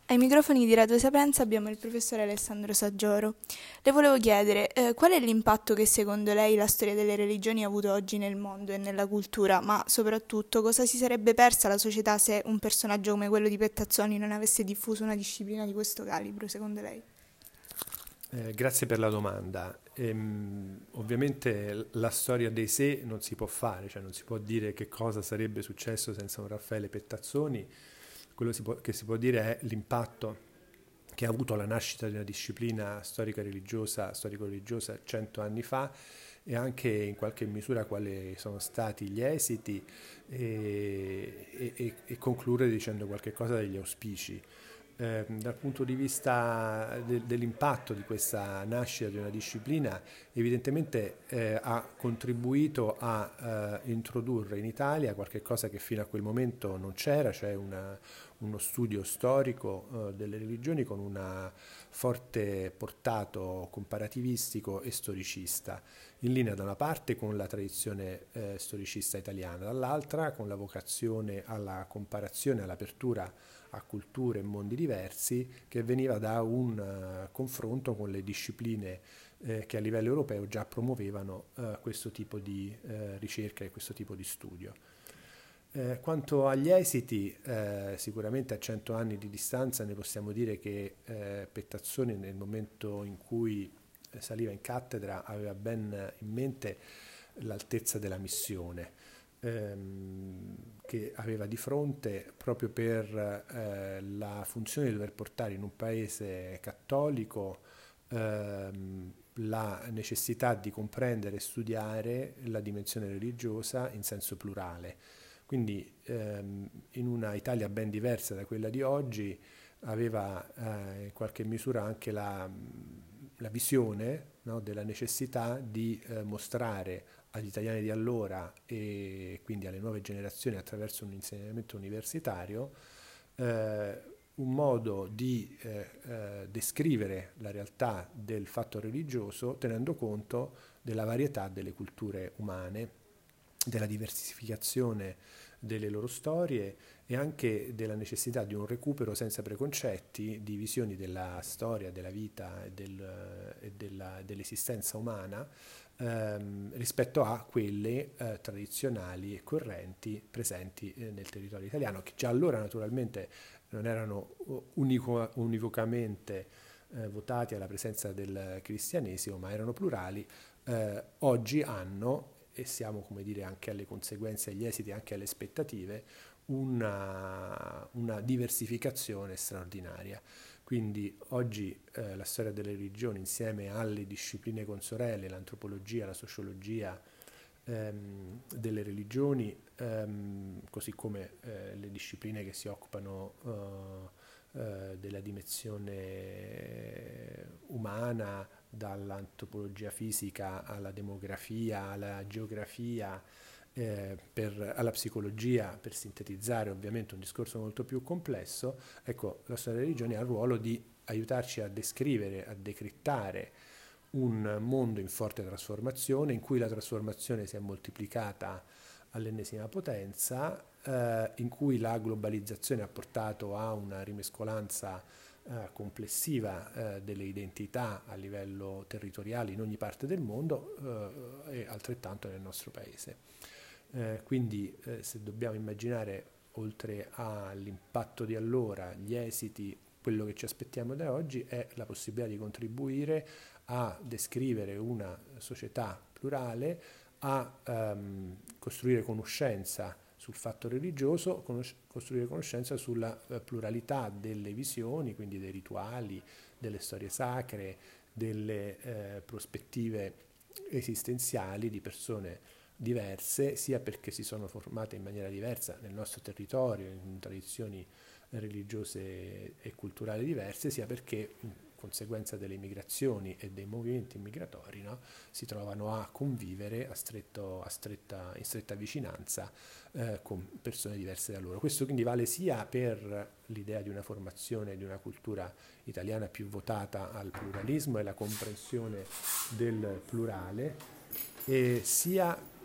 Ai microfoni di Radio Sapienza abbiamo il professore Alessandro Saggioro. Le volevo chiedere, qual è l'impatto che secondo lei la storia delle religioni ha avuto oggi nel mondo e nella cultura, ma soprattutto cosa si sarebbe persa la società se un personaggio come quello di Pettazzoni non avesse diffuso una disciplina di questo calibro, secondo lei? Grazie per la domanda. Ovviamente la storia dei sé non si può fare, cioè non si può dire che cosa sarebbe successo senza un Raffaele Pettazzoni. Che si può dire è l'impatto che ha avuto la nascita di una disciplina storico-religiosa 100 anni fa e anche in qualche misura quali sono stati gli esiti e concludere dicendo qualche cosa degli auspici. Dal punto di vista dell'impatto di questa nascita di una disciplina, evidentemente ha contribuito a introdurre in Italia qualche cosa che fino a quel momento non c'era, cioè uno studio storico delle religioni con un forte portato comparativistico e storicista, in linea da una parte con la tradizione storicista italiana, dall'altra con la vocazione alla comparazione, all'apertura a culture e mondi diversi che veniva da un confronto con le discipline che a livello europeo già promuovevano questo tipo di ricerca e questo tipo di studio. Quanto agli esiti, sicuramente a 100 anni di distanza ne possiamo dire che Pettazzoni nel momento in cui saliva in cattedra aveva ben in mente l'altezza della missione che aveva di fronte proprio per la funzione di dover portare in un paese cattolico la necessità di comprendere e studiare la dimensione religiosa in senso plurale. Quindi in una Italia ben diversa da quella di oggi aveva in qualche misura anche la visione, no, della necessità di mostrare agli italiani di allora e quindi alle nuove generazioni attraverso un insegnamento universitario un modo di descrivere la realtà del fatto religioso tenendo conto della varietà delle culture umane, della diversificazione delle loro storie e anche della necessità di un recupero senza preconcetti di visioni della storia, della vita dell'esistenza umana rispetto a quelle tradizionali e correnti presenti nel territorio italiano, che già allora naturalmente non erano univocamente votati alla presenza del cristianesimo, ma erano plurali, oggi hanno, e siamo come dire anche alle conseguenze, agli esiti, anche alle aspettative, una diversificazione straordinaria. Quindi oggi la storia delle religioni insieme alle discipline consorelle, l'antropologia, la sociologia delle religioni, così come le discipline che si occupano della dimensione umana, dall'antropologia fisica alla demografia, alla geografia, alla psicologia, per sintetizzare ovviamente un discorso molto più complesso. Ecco, la storia delle religioni ha il ruolo di aiutarci a descrivere, a decrittare un mondo in forte trasformazione, in cui la trasformazione si è moltiplicata all'ennesima potenza, in cui la globalizzazione ha portato a una rimescolanza complessiva delle identità a livello territoriale in ogni parte del mondo e altrettanto nel nostro paese. Quindi se dobbiamo immaginare, oltre all'impatto di allora, gli esiti, quello che ci aspettiamo da oggi è la possibilità di contribuire a descrivere una società plurale, a costruire conoscenza sul fatto religioso, costruire conoscenza sulla pluralità delle visioni, quindi dei rituali, delle storie sacre, delle prospettive esistenziali di persone diverse, sia perché si sono formate in maniera diversa nel nostro territorio, in tradizioni religiose e culturali diverse, sia perché in conseguenza delle migrazioni e dei movimenti migratori, no, si trovano a convivere in stretta vicinanza con persone diverse da loro. Questo quindi vale sia per l'idea di una formazione di una cultura italiana più votata al pluralismo e alla comprensione del plurale, sia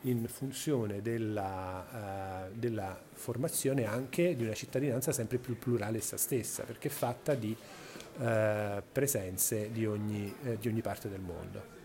in funzione della formazione anche di una cittadinanza sempre più plurale essa stessa, perché è fatta di presenze di ogni parte del mondo.